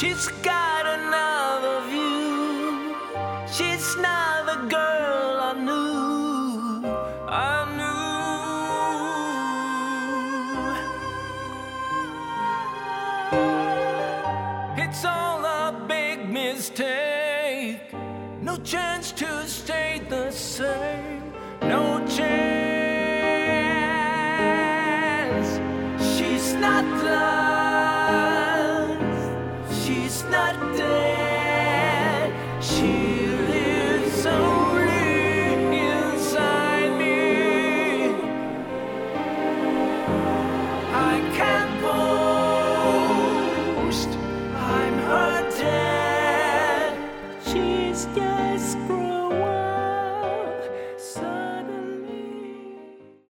She's got another view. She's not the girl I knew. I knew. It's all a big mistake. No chance to stay the same.